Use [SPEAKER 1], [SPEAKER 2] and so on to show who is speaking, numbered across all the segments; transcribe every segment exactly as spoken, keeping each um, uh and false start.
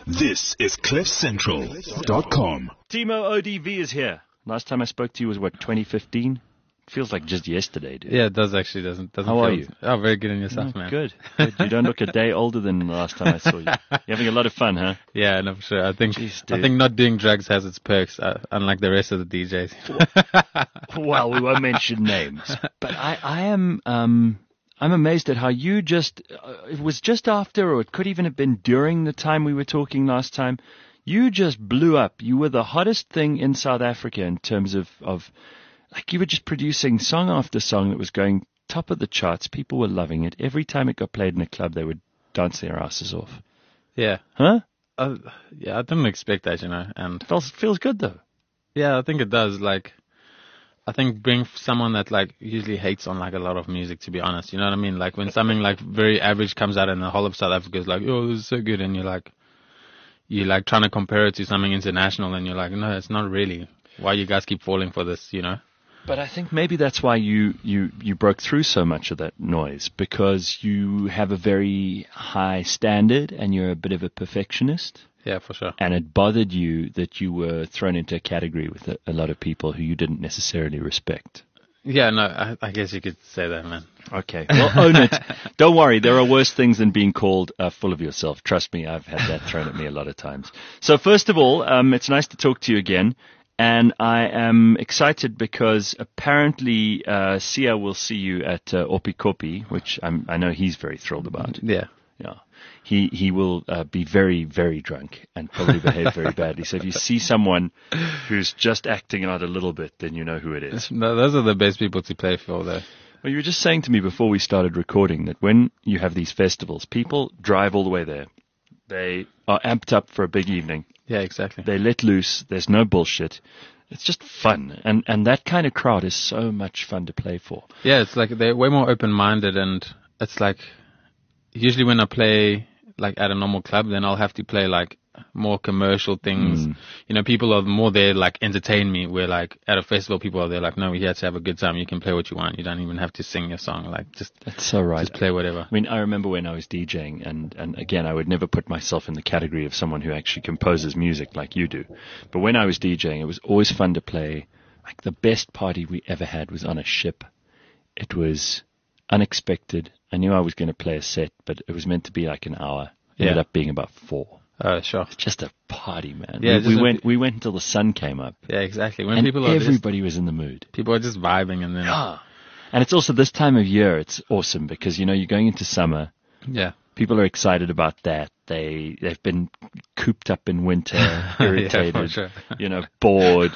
[SPEAKER 1] This is cliff central dot com.
[SPEAKER 2] Timo O D V is here. Last time I spoke to you was, what, twenty fifteen? Feels like just yesterday, dude.
[SPEAKER 3] Yeah, it does actually. Doesn't doesn't.
[SPEAKER 2] How
[SPEAKER 3] feel,
[SPEAKER 2] are you?
[SPEAKER 3] Oh, very good in yourself,
[SPEAKER 2] Oh,
[SPEAKER 3] man.
[SPEAKER 2] Good. Good. You don't look a day older than the last time I saw you. You're having a lot of fun, huh?
[SPEAKER 3] Yeah, no, for sure. I think
[SPEAKER 2] Jeez,
[SPEAKER 3] I
[SPEAKER 2] dude.
[SPEAKER 3] think not doing drugs has its perks, uh, unlike the rest of the D Js.
[SPEAKER 2] Well, we won't mention names, but I, I am, um, I'm amazed at how you just, uh, it was just after, or it could even have been during the time we were talking last time. You just blew up. You were the hottest thing in South Africa in terms of, of, like you were just producing song after song that was going top of the charts. People were loving it. Every time it got played in a club, they would dance their asses off.
[SPEAKER 3] Yeah,
[SPEAKER 2] Huh?
[SPEAKER 3] uh, yeah. I didn't expect that, you know, and
[SPEAKER 2] Feels, feels good though.
[SPEAKER 3] yeah, I think it does. Like, I think being someone that like usually hates on like a lot of music, to be honest, you know what I mean? Like when something like very average comes out and the whole of South Africa is like, oh, this is so good, and you're like, you're like trying to compare it to something international, and you're like, no, it's not really. Why you guys keep falling for this, you know?
[SPEAKER 2] But I think maybe that's why you, you, you broke through so much of that noise, because you have a very high standard and you're a bit of a perfectionist.
[SPEAKER 3] Yeah, for sure.
[SPEAKER 2] And it bothered you that you were thrown into a category with a, a lot of people who you didn't necessarily respect.
[SPEAKER 3] Yeah, no, I, I guess you could say that, man.
[SPEAKER 2] Okay, well, own it. Don't worry, there are worse things than being called uh, full of yourself. Trust me, I've had that thrown at me a lot of times. So first of all, um, it's nice to talk to you again. And I am excited because apparently uh, Sia will see you at uh, Opikopi, which I'm, I know he's very thrilled about.
[SPEAKER 3] Yeah.
[SPEAKER 2] Yeah, he he will uh, be very, very drunk and probably behave very badly. So if you see someone who's just acting out a little bit, then you know who it is.
[SPEAKER 3] No, those are the best people to play for, though.
[SPEAKER 2] Well, you were just saying to me before we started recording that when you have these festivals, people drive all the way there. They are amped up for a big evening.
[SPEAKER 3] Yeah, exactly.
[SPEAKER 2] They let loose. There's no bullshit. It's just fun. And and that kind of crowd is so much fun to play for.
[SPEAKER 3] Yeah, it's like they're way more open-minded, and it's like usually when I play like at a normal club, then I'll have to play like more commercial things.
[SPEAKER 2] Mm.
[SPEAKER 3] You know, people are more there like entertain me, where like at a festival people are there like, no, we're here to have a good time. You can play what you want. You don't even have to sing your song. Like just
[SPEAKER 2] That's so right.
[SPEAKER 3] just play whatever.
[SPEAKER 2] I mean, I remember when I was DJing, and, and again, I would never put myself in the category of someone who actually composes music like you do. But when I was DJing, it was always fun to play. Like the best party we ever had was on a ship. It was unexpected. I knew I was going to play a set, but it was meant to be like an hour. It ended
[SPEAKER 3] Yeah.
[SPEAKER 2] up being about four.
[SPEAKER 3] Oh, sure.
[SPEAKER 2] It's just a party, man.
[SPEAKER 3] Yeah,
[SPEAKER 2] we,
[SPEAKER 3] just
[SPEAKER 2] we
[SPEAKER 3] a-
[SPEAKER 2] went we went until the sun came up,
[SPEAKER 3] Yeah, exactly. When
[SPEAKER 2] and
[SPEAKER 3] people are just,
[SPEAKER 2] everybody was in the mood.
[SPEAKER 3] people are just vibing, and then
[SPEAKER 2] Ah. And it's also this time of year. It's awesome because you know you're going into summer.
[SPEAKER 3] yeah.
[SPEAKER 2] People are excited about that. They they've been cooped up in winter, irritated,
[SPEAKER 3] for sure.
[SPEAKER 2] you know, bored,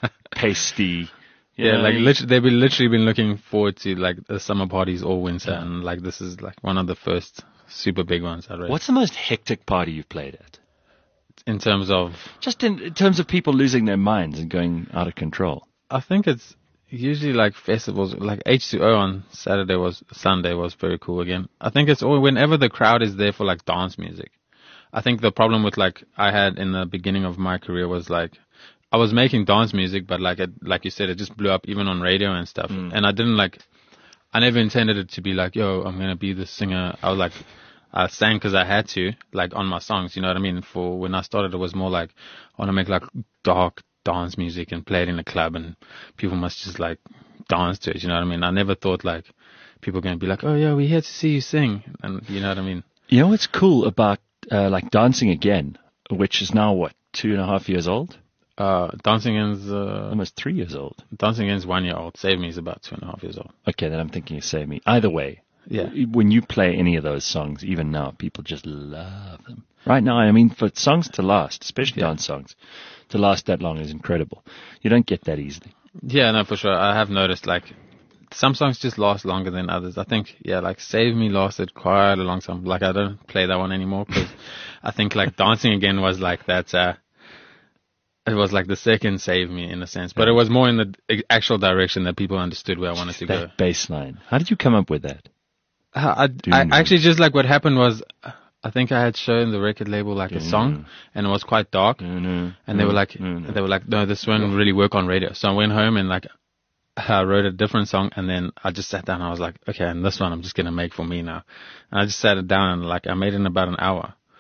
[SPEAKER 2] pasty. you
[SPEAKER 3] Yeah,
[SPEAKER 2] know,
[SPEAKER 3] like
[SPEAKER 2] you-
[SPEAKER 3] literally, they've been literally been looking forward to like the summer parties all winter, and like this is like one of the first super big ones. I'd rate.
[SPEAKER 2] What's the most hectic party you've played at?
[SPEAKER 3] In terms of,
[SPEAKER 2] Just in, in terms of people losing their minds and going out of control.
[SPEAKER 3] I think it's usually like festivals, like H two O on Saturday was Sunday was very cool again. I think it's all whenever the crowd is there for like dance music. I think the problem with like I had in the beginning of my career was like I was making dance music, but like it, like you said, it just blew up even on radio and stuff. And I didn't like, I never intended it to be like, yo, I'm gonna be the singer. I was like, I sang because I had to, like on my songs. You know what I mean? For when I started, it was more like I want to make like dark dance music and play it in a club, and people must just like dance to it. You know what I mean? I never thought like people were gonna be like, oh yeah, we're here to see you sing, and you know what I mean?
[SPEAKER 2] You know what's cool about uh, like Dancing Again, which is now what, two and a half years old?
[SPEAKER 3] Uh, Dancing Again's uh,
[SPEAKER 2] Almost three years old.
[SPEAKER 3] Dancing Again's one year old. Save Me is about two and a half years old.
[SPEAKER 2] Okay, then I'm thinking of Save Me. Either way,
[SPEAKER 3] Yeah.
[SPEAKER 2] when you play any of those songs, even now, people just love them. Right now, I mean, for songs to last, especially
[SPEAKER 3] Yeah.
[SPEAKER 2] dance songs, to last that long is incredible. You don't get that easily.
[SPEAKER 3] Yeah, no, for sure. I have noticed like some songs just last longer than others. I think, yeah, like Save Me lasted quite a long time. Like I don't play that one anymore because I think like Dancing Again was like that, uh, it was like the second Save Me in a sense, but it was more in the actual direction that people understood where I wanted to go.
[SPEAKER 2] That bass line. How did you come up with that?
[SPEAKER 3] I, I, I actually just like what happened was, I think I had shown the record label like a song, and it was quite dark, and they were like, they were like, no, this won't really work on radio. So I went home and like, I wrote a different song, and then I just sat down and I was like, okay, and this one I'm just gonna make for me now, and I just sat it down and like I made it in about an hour.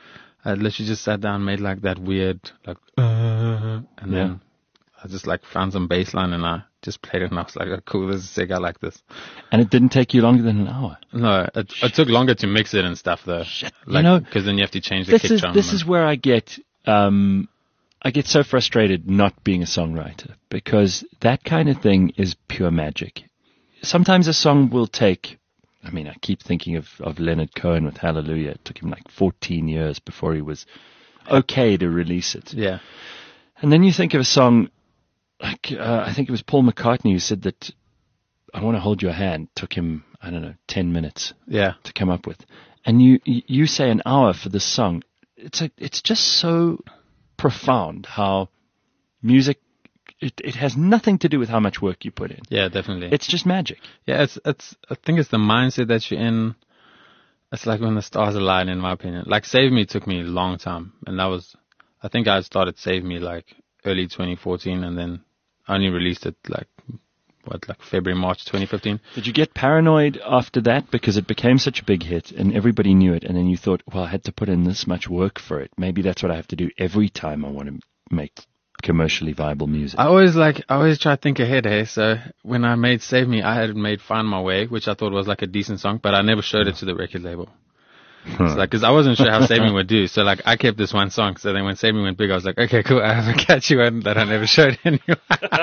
[SPEAKER 3] I literally just sat down, made like that weird, like, uh, and
[SPEAKER 2] Yeah.
[SPEAKER 3] then I just like found some bass line and I just played it and I was like, oh, cool, this is sick, I like this.
[SPEAKER 2] And it didn't take you longer than an hour.
[SPEAKER 3] No, it, it took longer to mix it and stuff though.
[SPEAKER 2] Shit.
[SPEAKER 3] Like,
[SPEAKER 2] You know,
[SPEAKER 3] because then you have to change the
[SPEAKER 2] this
[SPEAKER 3] kick
[SPEAKER 2] is
[SPEAKER 3] drum.
[SPEAKER 2] this
[SPEAKER 3] and-
[SPEAKER 2] is where I get um, I get so frustrated not being a songwriter, because that kind of thing is pure magic. Sometimes a song will take, I mean, I keep thinking of, of Leonard Cohen with Hallelujah. It took him like fourteen years before he was okay to release it.
[SPEAKER 3] Yeah.
[SPEAKER 2] And then you think of a song like, uh, I think it was Paul McCartney who said that I Want to Hold Your Hand took him, I don't know, ten minutes
[SPEAKER 3] Yeah.
[SPEAKER 2] to come up with. And you you say an hour for this song. It's a, it's just so profound how music, it, it has nothing to do with how much work you put in.
[SPEAKER 3] Yeah, definitely.
[SPEAKER 2] It's just magic.
[SPEAKER 3] Yeah, it's it's. I think it's the mindset that you're in. It's like when the stars align, in my opinion. Like Save Me took me a long time, and that was, I think I started Save Me like early twenty fourteen, and then I only released it like what, like February, March twenty fifteen.
[SPEAKER 2] Did you get paranoid after that because it became such a big hit and everybody knew it, and then you thought, well, I had to put in this much work for it. Maybe that's what I have to do every time I want to make commercially viable music.
[SPEAKER 3] I always like, I always try to think ahead, hey. So when I made Save Me, I had made Find My Way, which I thought was like a decent song, but I never showed it to the record label. It's like, cause I wasn't sure how Save Me would do. So like, I kept this one song. So then when Save Me went big, I was like, okay, cool. I have a catchy one that I never showed anyone.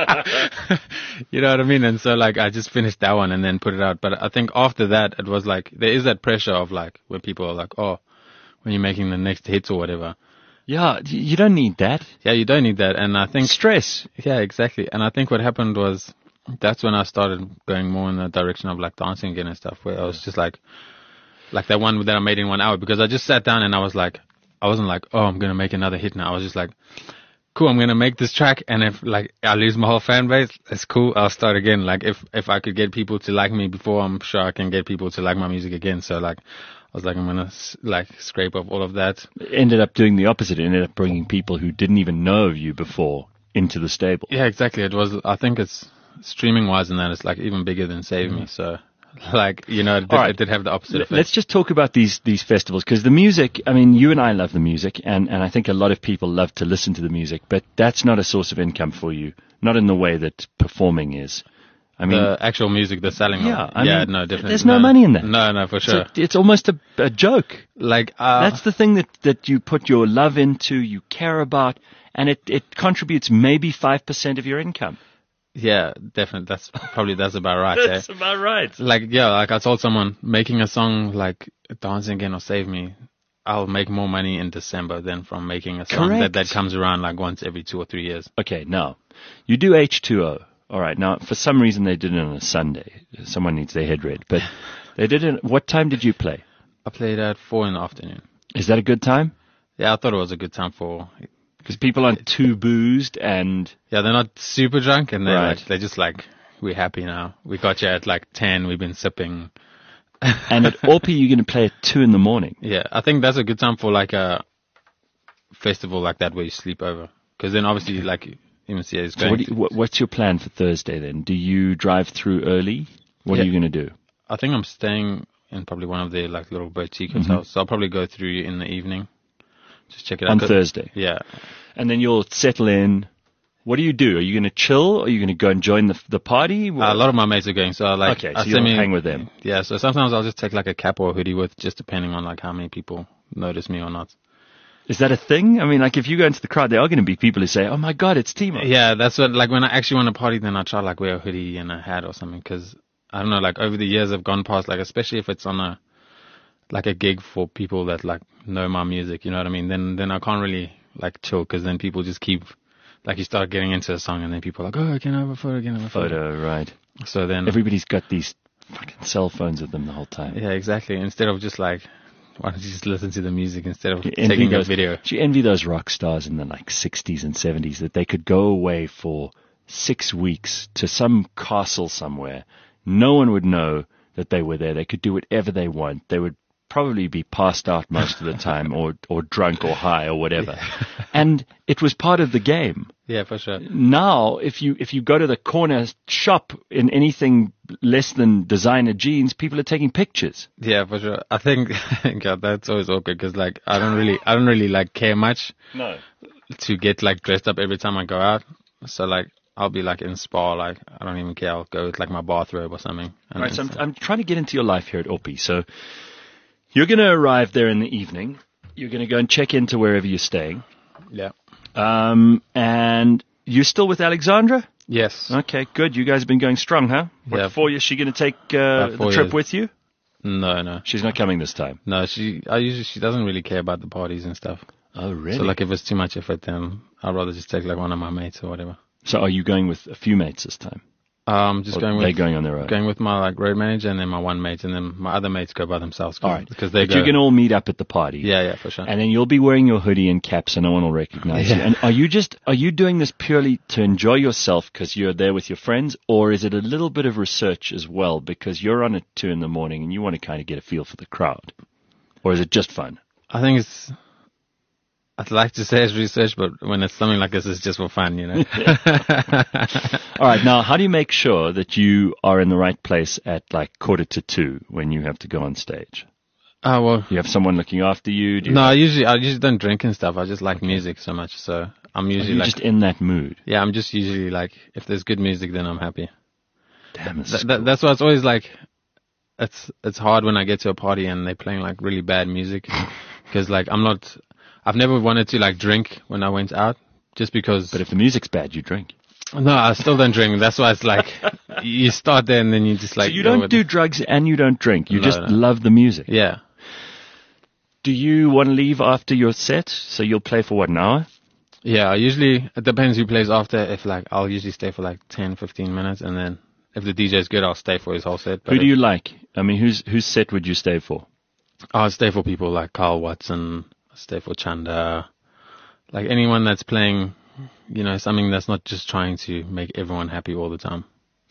[SPEAKER 3] You know what I mean? And so like, I just finished that one and then put it out. But I think after that, it was like, there is that pressure of like, when people are like, oh, when you're making the next hits or whatever.
[SPEAKER 2] Yeah, y- you don't need that.
[SPEAKER 3] Yeah, you don't need that. And I think,
[SPEAKER 2] Stress.
[SPEAKER 3] yeah, exactly. And I think what happened was, that's when I started going more in the direction of like dancing again and stuff, where I was just like, like that one that I made in one hour, because I just sat down and I was like, I wasn't like, oh, I'm going to make another hit now. I was just like, cool, I'm going to make this track. And if like I lose my whole fan base, it's cool. I'll start again. Like if, if I could get people to like me before, I'm sure I can get people to like my music again. So like, I was like, I'm going to like scrape up all of that.
[SPEAKER 2] Ended up doing the opposite. It ended up bringing people who didn't even know of you before into the stable.
[SPEAKER 3] Yeah, exactly. It was, I think it's streaming wise and that it's like even bigger than Save Me. So like, you know, it did,
[SPEAKER 2] All right.
[SPEAKER 3] it did have the opposite effect.
[SPEAKER 2] Let's just talk about these these festivals, because the music, I mean, you and I love the music, and, and I think a lot of people love to listen to the music, but that's not a source of income for you, not in the way that performing is. I mean,
[SPEAKER 3] The actual music, the selling
[SPEAKER 2] Yeah,
[SPEAKER 3] of
[SPEAKER 2] I
[SPEAKER 3] yeah,
[SPEAKER 2] mean,
[SPEAKER 3] no, definitely.
[SPEAKER 2] there's no money in that.
[SPEAKER 3] No, no, for
[SPEAKER 2] it's,
[SPEAKER 3] sure.
[SPEAKER 2] a- it's almost a, a joke.
[SPEAKER 3] Like, uh,
[SPEAKER 2] That's the thing that, that you put your love into, you care about, and it, it contributes maybe five percent of your income.
[SPEAKER 3] yeah, definitely. That's probably, that's about right. eh?
[SPEAKER 2] about right.
[SPEAKER 3] Like, yeah, like I told someone, making a song like Dancing Again or Save Me, I'll make more money in December than from making a song that,
[SPEAKER 2] Correct.
[SPEAKER 3] that comes around like once every two or three years.
[SPEAKER 2] Okay, now, you do H two O. All right, now, for some reason they did it on a Sunday. Someone needs their head read. But they did it, what time did you play?
[SPEAKER 3] I played at four in the afternoon.
[SPEAKER 2] Is that a good time?
[SPEAKER 3] Yeah, I thought it was a good time for,
[SPEAKER 2] Because people aren't too boozed and...
[SPEAKER 3] yeah, they're not super drunk and they're
[SPEAKER 2] Right.
[SPEAKER 3] like, they're just like, we're happy now. We got you at like ten, we've been sipping.
[SPEAKER 2] And at Orpy, you're going to play at two in the morning.
[SPEAKER 3] Yeah, I think that's a good time for like a festival like that where you sleep over. Because then obviously like M C A is
[SPEAKER 2] So
[SPEAKER 3] going
[SPEAKER 2] what do you, what, what's your plan for Thursday then? Do you drive through early? What
[SPEAKER 3] Yeah.
[SPEAKER 2] are you going to do?
[SPEAKER 3] I think I'm staying in probably one of their like little boutique hotels. So I'll probably go through in the evening. Just check it out.
[SPEAKER 2] On
[SPEAKER 3] 'Cause-
[SPEAKER 2] Thursday.
[SPEAKER 3] Yeah.
[SPEAKER 2] And then you'll settle in. What do you do? Are you going to chill? Or are you going to go and join the the party?
[SPEAKER 3] Uh, a lot of my mates are going, so I like.
[SPEAKER 2] Okay,
[SPEAKER 3] I
[SPEAKER 2] so you'll
[SPEAKER 3] semi-
[SPEAKER 2] hang with them.
[SPEAKER 3] Yeah, so sometimes I'll just take like a cap or a hoodie with, just depending on like how many people notice me or not.
[SPEAKER 2] Is that a thing? I mean, like if you go into the crowd, there are going to be people who say, "Oh my God, it's Timo."
[SPEAKER 3] Yeah, that's what, like when I actually want to party, then I try like wear a hoodie and a hat or something, because I don't know, like over the years I've gone past, like especially if it's on a, like a gig for people that like know my music, you know what I mean? Then, then I can't really like chill, because then people just keep, like you start getting into a song and then people are like, oh, can I have a photo, can I have a photo?
[SPEAKER 2] Photo, right.
[SPEAKER 3] So then,
[SPEAKER 2] Everybody's got these fucking cell phones with them the whole time.
[SPEAKER 3] yeah, exactly. Instead of just like, why don't you just listen to the music instead of
[SPEAKER 2] You envy
[SPEAKER 3] taking a
[SPEAKER 2] those-
[SPEAKER 3] video?
[SPEAKER 2] Do you envy those rock stars in the like sixties and seventies that they could go away for six weeks to some castle somewhere? No one would know that they were there. They could do whatever they want. They would probably be passed out most of the time or, or drunk or high or whatever. and it was part of the game.
[SPEAKER 3] Yeah, for sure.
[SPEAKER 2] Now, if you if you go to the corner shop in anything less than designer jeans, people are taking pictures.
[SPEAKER 3] Yeah, for sure. I think God, that's always awkward because like I don't really I don't really like care much
[SPEAKER 2] No.
[SPEAKER 3] to get like dressed up every time I go out. So like I'll be like in spa, like I don't even care. I'll go with like my bathrobe or something. And
[SPEAKER 2] Right, so I'm,
[SPEAKER 3] then-
[SPEAKER 2] I'm trying to get into your life here at Opie. So you're going to arrive there in the evening. You're going to go and check into wherever you're staying.
[SPEAKER 3] yeah.
[SPEAKER 2] Um, and you're still with Alexandra?
[SPEAKER 3] Yes.
[SPEAKER 2] Okay, good. You guys have been going strong, huh? What,
[SPEAKER 3] Yeah.
[SPEAKER 2] four years? She going to take uh,
[SPEAKER 3] About
[SPEAKER 2] the
[SPEAKER 3] four
[SPEAKER 2] trip
[SPEAKER 3] years.
[SPEAKER 2] with you?
[SPEAKER 3] No, no,
[SPEAKER 2] She's not coming this time.
[SPEAKER 3] no. She I usually she doesn't really care about the parties and stuff.
[SPEAKER 2] Oh, really?
[SPEAKER 3] So like if it's too much effort, then I'd rather just take like one of my mates or whatever.
[SPEAKER 2] So are you going with a few mates this time?
[SPEAKER 3] Um, just
[SPEAKER 2] Or
[SPEAKER 3] going
[SPEAKER 2] they're
[SPEAKER 3] with
[SPEAKER 2] going on their own?
[SPEAKER 3] going with my like road manager and then my one mate and then my other mates go by themselves. Cause,
[SPEAKER 2] All right.
[SPEAKER 3] because they
[SPEAKER 2] But
[SPEAKER 3] go.
[SPEAKER 2] you're going to all meet up at the party.
[SPEAKER 3] Yeah, yeah, for sure.
[SPEAKER 2] And then you'll be wearing your hoodie and cap so no one will recognize you.
[SPEAKER 3] Yeah.
[SPEAKER 2] And are you just, are you doing this purely to enjoy yourself because you're there with your friends, or is it a little bit of research as well because you're on at two in the morning and you want to kind of get a feel for the crowd? Or is it just fun?
[SPEAKER 3] I think it's. I'd like to say it's research, but when it's something like this, it's just for fun, you know.
[SPEAKER 2] All right. Now, how do you make sure that you are in the right place at like quarter to two when you have to go on stage?
[SPEAKER 3] Oh well.
[SPEAKER 2] You have someone looking after you? Do you
[SPEAKER 3] No, I usually I usually don't drink and stuff. I just like music so much, so I'm
[SPEAKER 2] are
[SPEAKER 3] usually
[SPEAKER 2] you
[SPEAKER 3] like
[SPEAKER 2] just in that mood?
[SPEAKER 3] yeah, I'm just usually like if there's good music, then I'm happy.
[SPEAKER 2] Damn, this
[SPEAKER 3] Th-
[SPEAKER 2] is
[SPEAKER 3] th-
[SPEAKER 2] cool.
[SPEAKER 3] that's why it's always like it's it's hard when I get to a party and they're playing like really bad music because like I'm not I've never wanted to like drink when I went out just because.
[SPEAKER 2] But if the music's bad, you drink.
[SPEAKER 3] No, I still don't drink. That's why it's like you start there and then you just like.
[SPEAKER 2] So you
[SPEAKER 3] go
[SPEAKER 2] don't
[SPEAKER 3] with
[SPEAKER 2] do
[SPEAKER 3] it.
[SPEAKER 2] drugs and you don't drink. You
[SPEAKER 3] No,
[SPEAKER 2] just
[SPEAKER 3] no.
[SPEAKER 2] love the music.
[SPEAKER 3] Yeah.
[SPEAKER 2] Do you want to leave after your set? So you'll play for what, an hour?
[SPEAKER 3] Yeah, I usually, it depends who plays after. If like, I'll usually stay for like ten, fifteen minutes and then if the D J's good, I'll stay for his whole set. But
[SPEAKER 2] Who do
[SPEAKER 3] if-
[SPEAKER 2] you like? I mean, whose whose set would you stay for?
[SPEAKER 3] I'll stay for people like Carl Watson, I'll stay for Chanda, like anyone that's playing, you know, something that's not just trying to make everyone happy all the time.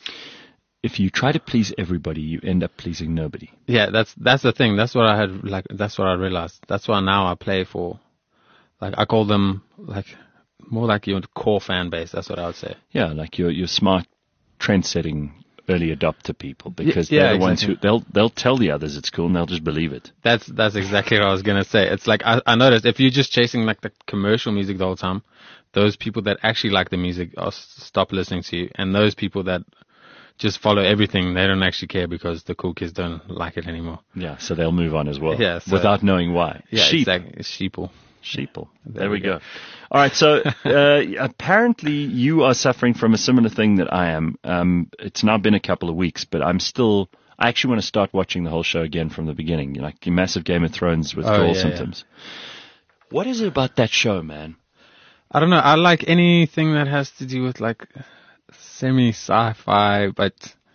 [SPEAKER 2] If you try to please everybody, you end up pleasing nobody.
[SPEAKER 3] Yeah, that's that's the thing. That's what I had like. That's what I realized. That's why now I play for, like I call them like more like your core fan base. That's what I would say.
[SPEAKER 2] Yeah, like your your smart, trend-setting early adopter people, because
[SPEAKER 3] yeah,
[SPEAKER 2] they're the ones who
[SPEAKER 3] exactly.
[SPEAKER 2] they'll they'll tell the others it's cool and they'll just believe it.
[SPEAKER 3] That's that's exactly what I was gonna say. It's like I, I noticed if you're just chasing like the commercial music the whole time, those people that actually like the music will s- stop listening to you, and those people that just follow everything, they don't actually care because the cool kids don't like it anymore.
[SPEAKER 2] Yeah, so they'll move on as well.
[SPEAKER 3] Yeah, so-
[SPEAKER 2] without knowing why.
[SPEAKER 3] Yeah,
[SPEAKER 2] Sheep.
[SPEAKER 3] exactly. It's sheeple.
[SPEAKER 2] Sheeple. There,
[SPEAKER 3] There
[SPEAKER 2] we
[SPEAKER 3] we
[SPEAKER 2] go.
[SPEAKER 3] go.
[SPEAKER 2] All right. So uh, apparently you are suffering from a similar thing that I am. Um, it's now been a couple of weeks, but I'm still. I actually want to start watching the whole show again from the beginning. You know, like massive Game of Thrones withdrawal
[SPEAKER 3] Oh, yeah, yeah.
[SPEAKER 2] symptoms. What is it about that show, man?
[SPEAKER 3] I don't know. I like anything that has to do with like semi sci-fi, but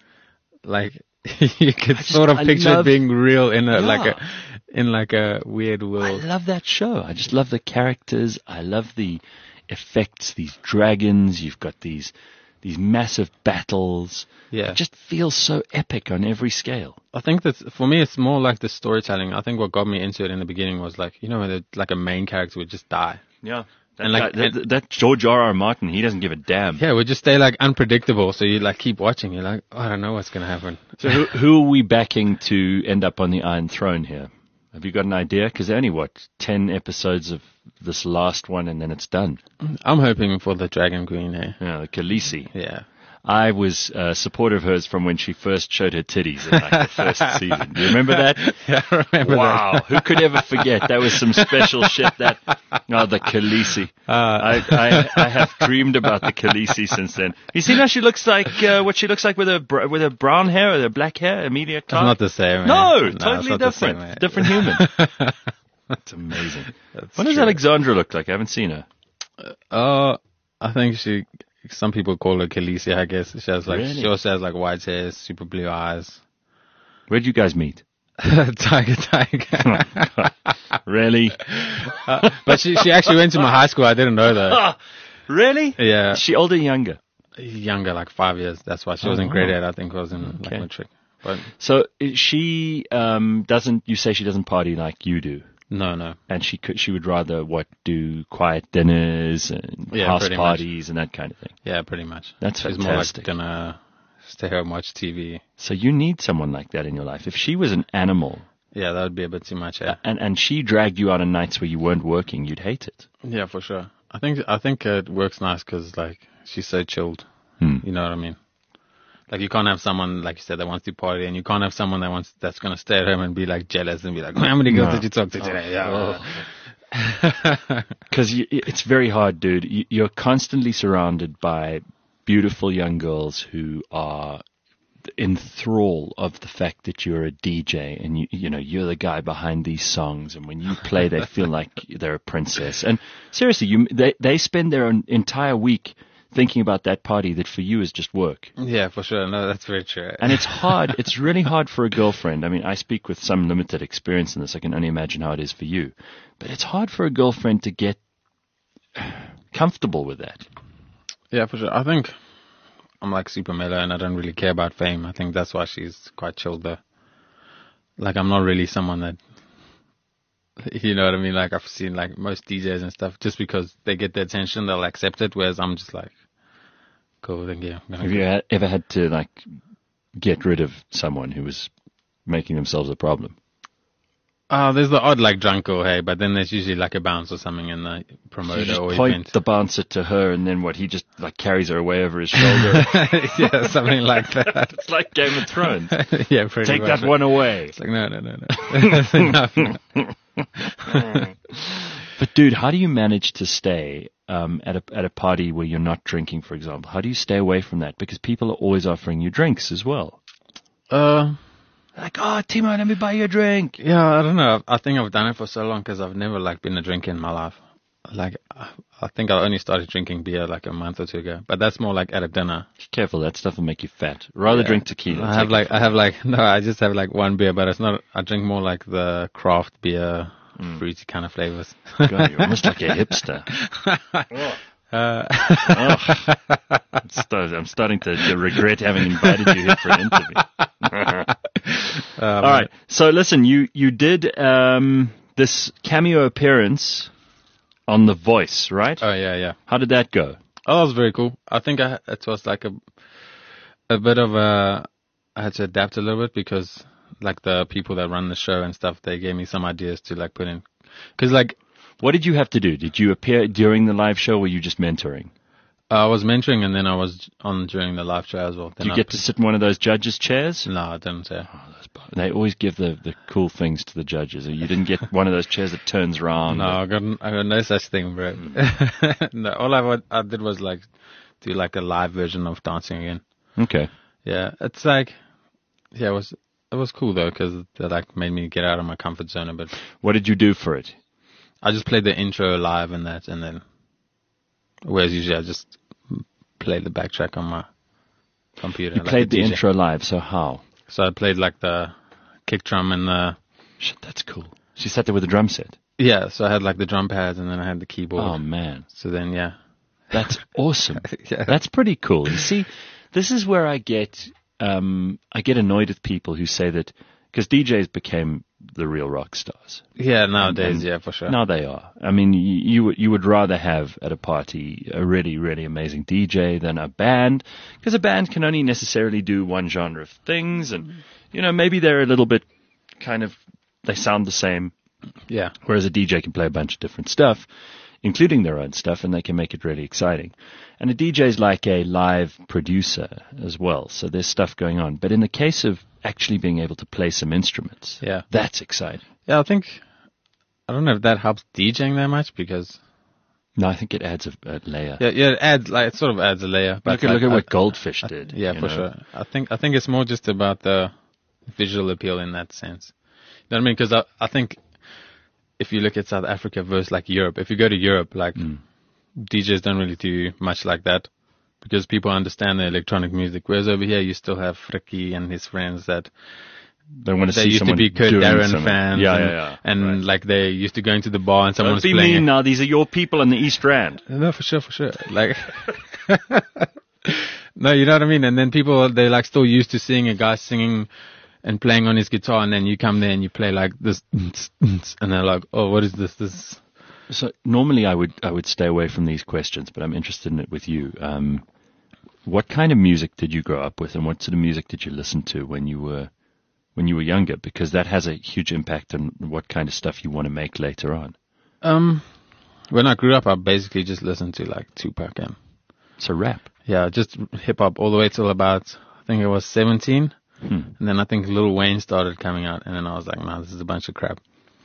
[SPEAKER 3] like you could
[SPEAKER 2] just-
[SPEAKER 3] sort of
[SPEAKER 2] I
[SPEAKER 3] picture
[SPEAKER 2] love-
[SPEAKER 3] it being real in a
[SPEAKER 2] Yeah.
[SPEAKER 3] like a in like a weird
[SPEAKER 2] I
[SPEAKER 3] world.
[SPEAKER 2] love that show. I just love the characters. I love the effects. These dragons. You've got these these massive battles.
[SPEAKER 3] Yeah.
[SPEAKER 2] It just feels so epic on every scale.
[SPEAKER 3] I think that for me, it's more like the storytelling. I think what got me into it in the beginning was like, you know, when the, like a main character would just die.
[SPEAKER 2] Yeah. That,
[SPEAKER 3] And like-
[SPEAKER 2] guy- that, that George R. R. Martin, he doesn't give a damn.
[SPEAKER 3] Yeah, it would just stay like unpredictable. So you like keep watching. You're like, oh, I don't know what's going to happen.
[SPEAKER 2] So who, who are we backing to end up on the Iron Throne here? Have you got an idea? Because only, what, ten episodes of this last one and then it's done.
[SPEAKER 3] I'm hoping for the Dragon Queen here.
[SPEAKER 2] Yeah, the Khaleesi.
[SPEAKER 3] Yeah.
[SPEAKER 2] I was a supporter of hers from when she first showed her titties in like the first season. Do you remember that?
[SPEAKER 3] Yeah, I remember
[SPEAKER 2] Wow,
[SPEAKER 3] that.
[SPEAKER 2] who could ever forget? That was some special shit. That oh, the Khaleesi.
[SPEAKER 3] Uh,
[SPEAKER 2] I, I I have dreamed about the Khaleesi since then. You seen how she looks like? Uh, what she looks like with her br- with her brown hair or her black hair? Emilia
[SPEAKER 3] It's
[SPEAKER 2] Clarke.
[SPEAKER 3] not the same.
[SPEAKER 2] No,
[SPEAKER 3] man. it's
[SPEAKER 2] totally
[SPEAKER 3] not the same,
[SPEAKER 2] different.
[SPEAKER 3] man.
[SPEAKER 2] Different human. It's amazing.
[SPEAKER 3] That's
[SPEAKER 2] What does
[SPEAKER 3] true.
[SPEAKER 2] Alexandra look like? I haven't seen her.
[SPEAKER 3] Uh, I think she. Some people call her Khaleesi. I guess she has like
[SPEAKER 2] Really?
[SPEAKER 3] she also has like white hair, super blue eyes.
[SPEAKER 2] Where'd you guys meet?
[SPEAKER 3] tiger, tiger.
[SPEAKER 2] Really?
[SPEAKER 3] Uh, but she she actually went to my high school. I didn't know that.
[SPEAKER 2] Ah, really?
[SPEAKER 3] Yeah,
[SPEAKER 2] Is she older or younger?
[SPEAKER 3] younger, like five years. That's why she was
[SPEAKER 2] Oh,
[SPEAKER 3] in grade
[SPEAKER 2] wow.
[SPEAKER 3] eight. I think was in
[SPEAKER 2] Okay.
[SPEAKER 3] like matric. But
[SPEAKER 2] So is she um, doesn't, you say she doesn't party like you do?
[SPEAKER 3] No, no.
[SPEAKER 2] And she could, she would rather, what, do quiet dinners and
[SPEAKER 3] Yeah,
[SPEAKER 2] house
[SPEAKER 3] pretty much.
[SPEAKER 2] parties and that kind of thing.
[SPEAKER 3] Yeah, pretty much.
[SPEAKER 2] That's
[SPEAKER 3] She's
[SPEAKER 2] fantastic.
[SPEAKER 3] more like gonna stay home, watch T V.
[SPEAKER 2] So you need someone like that in your life. If she was an animal
[SPEAKER 3] Yeah, that would be a bit too much. Yeah,
[SPEAKER 2] and, and she dragged you out on nights where you weren't working, you'd hate it.
[SPEAKER 3] yeah, for sure. I think I think uh, it works nice because like she's so chilled.
[SPEAKER 2] Hmm.
[SPEAKER 3] You know what I mean? Like you can't have someone like you said that wants to party, and you can't have someone that wants that's gonna stay at home and be like jealous and be like, how many girls
[SPEAKER 2] No.
[SPEAKER 3] did you talk to today? Yeah.
[SPEAKER 2] Because it's very hard, dude. You- You're constantly surrounded by beautiful young girls who are in thrall of the fact that you're a D J and you you know you're the guy behind these songs, and when you play they feel like they're a princess. And seriously, you they they spend their entire week thinking about that party that for you is just work.
[SPEAKER 3] Yeah, for sure. No, that's very true.
[SPEAKER 2] And it's hard. It's really hard for a girlfriend. I mean, I speak with some limited experience in this. I can only imagine how it is for you. But it's hard for a girlfriend to get comfortable with that.
[SPEAKER 3] Yeah, for sure. I think I'm like super mellow and I don't really care about fame. I think that's why she's quite chilled though. Like I'm not really someone that, you know what I mean? Like I've seen like most D Js and stuff, just because they get the attention, they'll accept it. Whereas I'm just like, cool, thank you. I'm gonna
[SPEAKER 2] Have
[SPEAKER 3] go.
[SPEAKER 2] you had, ever had to like get rid of someone who was making themselves a problem?
[SPEAKER 3] Uh, there's the odd like drunk or hey, but then there's usually like a bounce or something in the
[SPEAKER 2] So
[SPEAKER 3] promoter
[SPEAKER 2] you just
[SPEAKER 3] or
[SPEAKER 2] point
[SPEAKER 3] event.
[SPEAKER 2] the bouncer to her, and then what? He just like carries her away over his shoulder.
[SPEAKER 3] Yeah, something like that.
[SPEAKER 2] It's like Game of Thrones.
[SPEAKER 3] Yeah, pretty
[SPEAKER 2] Take
[SPEAKER 3] much.
[SPEAKER 2] that one away.
[SPEAKER 3] It's like, no, no, no, no. no, no.
[SPEAKER 2] But dude, how do you manage to stay um, at a at a party where you're not drinking, for example? How do you stay away from that? Because people are always offering you drinks as well.
[SPEAKER 3] Uh,
[SPEAKER 2] Like, oh, Timo, let me buy you a drink.
[SPEAKER 3] yeah, I don't know. I think I've done it for so long because I've never like been a drinker in my life. Like, I think I only started drinking beer like a month or two ago, but that's more like at a dinner.
[SPEAKER 2] Be careful, that stuff will make you fat. Rather
[SPEAKER 3] Yeah.
[SPEAKER 2] drink tequila.
[SPEAKER 3] I have
[SPEAKER 2] Take
[SPEAKER 3] like,
[SPEAKER 2] it
[SPEAKER 3] I have like, no, I just have like one beer, but it's not, I drink more like the craft beer, fruity kind of flavors.
[SPEAKER 2] from- God, you're almost like a hipster.
[SPEAKER 3] Uh,
[SPEAKER 2] Oh. I'm start- I'm starting to, to regret having invited you here for an interview. All right. So listen, you you did um, this cameo appearance on The Voice, right?
[SPEAKER 3] oh yeah, yeah.
[SPEAKER 2] How did that go?
[SPEAKER 3] Oh, that was very cool. I think I, it was like a, a bit of a, I had to adapt a little bit because like the people that run the show and stuff, they gave me some ideas to like put in. Cause like,
[SPEAKER 2] What did you have to do? Did you appear during the live show, or were you just mentoring?
[SPEAKER 3] I was mentoring and then I was on during the live show as well.
[SPEAKER 2] Did
[SPEAKER 3] Then
[SPEAKER 2] you
[SPEAKER 3] I
[SPEAKER 2] get to sit in one of those judges' chairs?
[SPEAKER 3] No, I didn't say.
[SPEAKER 2] They always give the, the cool things to the judges. You didn't get one of those chairs that turns round.
[SPEAKER 3] No, I got, I got no such thing, bro. No, all I, wa- I did was like do like a live version of Dancing Again.
[SPEAKER 2] Okay.
[SPEAKER 3] Yeah, it's like, yeah, it was, it was cool though because they like made me get out of my comfort zone a bit.
[SPEAKER 2] What did you do for it?
[SPEAKER 3] I just played the intro live and that, and then, whereas usually I just play the backtrack on my computer.
[SPEAKER 2] You
[SPEAKER 3] like
[SPEAKER 2] played
[SPEAKER 3] a
[SPEAKER 2] the
[SPEAKER 3] D J.
[SPEAKER 2] intro live, so how?
[SPEAKER 3] So I played like the kick drum and the,
[SPEAKER 2] Shit, that's cool. She sat there with a drum set.
[SPEAKER 3] yeah, so I had like the drum pads and then I had the keyboard.
[SPEAKER 2] Oh, man.
[SPEAKER 3] So then, yeah.
[SPEAKER 2] That's awesome.
[SPEAKER 3] Yeah.
[SPEAKER 2] That's pretty cool. You see, this is where I get um, I get annoyed with people who say that, because D Js became the real rock stars.
[SPEAKER 3] Yeah, nowadays,
[SPEAKER 2] And-
[SPEAKER 3] yeah, for sure.
[SPEAKER 2] Now they are. I mean, you, you would you would rather have at a party a really really amazing D J than a band, because a band can only necessarily do one genre of things, and you know maybe they're a little bit kind of they sound the same,
[SPEAKER 3] Yeah.
[SPEAKER 2] whereas a D J can play a bunch of different stuff, including their own stuff, and they can make it really exciting. And a D J is like a live producer as well, so there's stuff going on. But in the case of actually being able to play some instruments,
[SPEAKER 3] Yeah.
[SPEAKER 2] that's exciting.
[SPEAKER 3] Yeah, I think, I don't know if that helps DJing that much because,
[SPEAKER 2] No, I think it adds a, a layer.
[SPEAKER 3] yeah, yeah, it adds, like, it sort of adds a layer. But
[SPEAKER 2] Look at,
[SPEAKER 3] like,
[SPEAKER 2] look at
[SPEAKER 3] I-
[SPEAKER 2] what Goldfish did.
[SPEAKER 3] Yeah,
[SPEAKER 2] you
[SPEAKER 3] for
[SPEAKER 2] know.
[SPEAKER 3] sure. I think I think it's more just about the visual appeal in that sense. You know what I mean? Because I, I think if you look at South Africa versus like Europe, if you go to Europe, like
[SPEAKER 2] Mm.
[SPEAKER 3] D Js don't really do much like that because people understand the electronic music. Whereas over here, you still have Fricky and his friends that
[SPEAKER 2] They want to
[SPEAKER 3] they
[SPEAKER 2] see
[SPEAKER 3] used to
[SPEAKER 2] someone
[SPEAKER 3] be Kurt
[SPEAKER 2] doing
[SPEAKER 3] Darren
[SPEAKER 2] something.
[SPEAKER 3] fans.
[SPEAKER 2] Yeah,
[SPEAKER 3] and,
[SPEAKER 2] yeah, yeah.
[SPEAKER 3] And
[SPEAKER 2] Right.
[SPEAKER 3] like they used to go into the bar and someone
[SPEAKER 2] Don't
[SPEAKER 3] was
[SPEAKER 2] be
[SPEAKER 3] playing.
[SPEAKER 2] mean
[SPEAKER 3] it.
[SPEAKER 2] now. These are your people in the East Rand.
[SPEAKER 3] No, for sure, for sure. Like, no, you know what I mean? And then people, they like still used to seeing a guy singing and playing on his guitar, and then you come there and you play like this, and they're like, oh, what is this? This.
[SPEAKER 2] So normally I would I would stay away from these questions, but I'm interested in it with you. Um, what kind of music did you grow up with, and what sort of music did you listen to when you were when you were younger? Because that has a huge impact on what kind of stuff you want to make later on.
[SPEAKER 3] Um, when I grew up, I basically just listened to like Tupac and
[SPEAKER 2] So rap.
[SPEAKER 3] yeah, just hip hop all the way till about I think it was seventeen,
[SPEAKER 2] Hmm.
[SPEAKER 3] and then I think Lil Wayne started coming out, and then I was like, nah, this is a bunch of crap.